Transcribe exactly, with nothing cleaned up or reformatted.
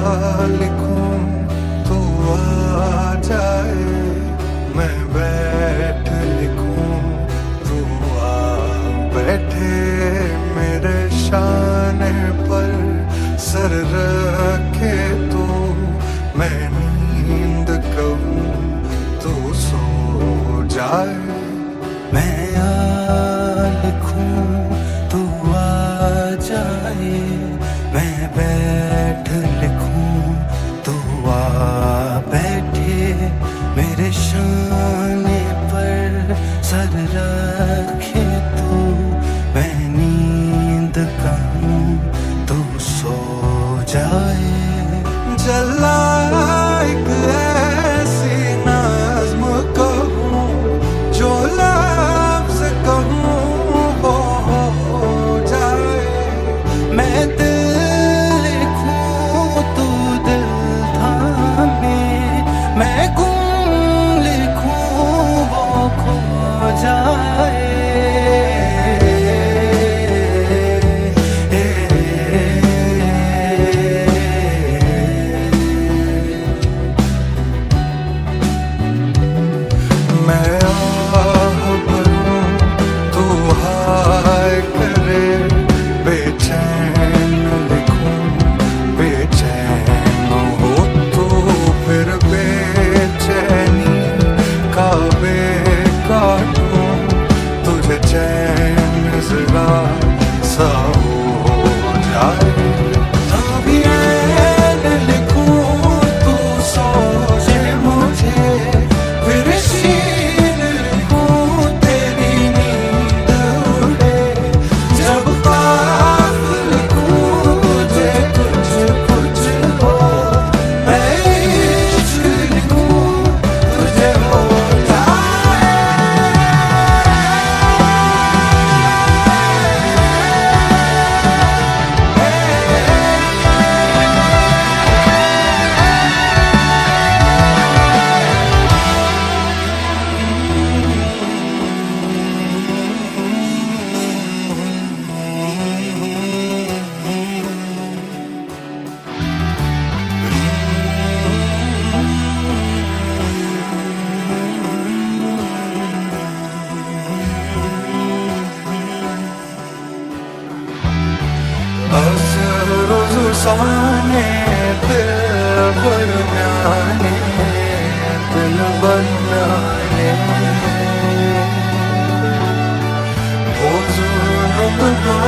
लिखूं तो आ जाए, मैं बैठ लिखूं तो आ बैठे, मेरे शाने पर सर रखे तो मैं नींद कहूं तो सो जाए। मैं आ लिखूं तो आ जाए, मैं बैठ लिखूं तो आ बैठे, मेरे शाने पर सर रखे तो मैं नींद कहूं तो सो जाए। जला एक ऐसी नज़्म कहूं जो लफ्ज़ कहूं वो हो जाए। मैं दिल लिखूं तू दिल थामे, मैं गुम लिखूं वो खो जाए। मैं आह भरूं तो हाय करे, बेचैन लिखूं बेचैन हो तो फिर बेचैनी का बे काटूं, तुझे चैन जरा सा हो जाए। अभी ऐन लिखूं तू सोचे मुझे, फिर शीन लिखूं तेरी नींद उड़े, जब ख्वाब लिखूं तुझे कुछ कुछ हो, मैं इश्क लिखूं तुझे हो जाए। साने दिल बरनाने, दिल बनाने, वो जुल्म